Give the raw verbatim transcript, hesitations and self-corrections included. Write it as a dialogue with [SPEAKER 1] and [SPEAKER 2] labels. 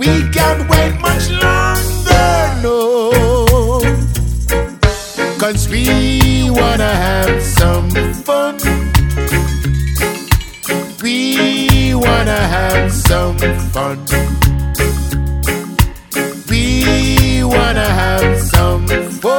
[SPEAKER 1] we can't wait much longer, no. Cause we wanna have some fun. We wanna have some fun. We wanna have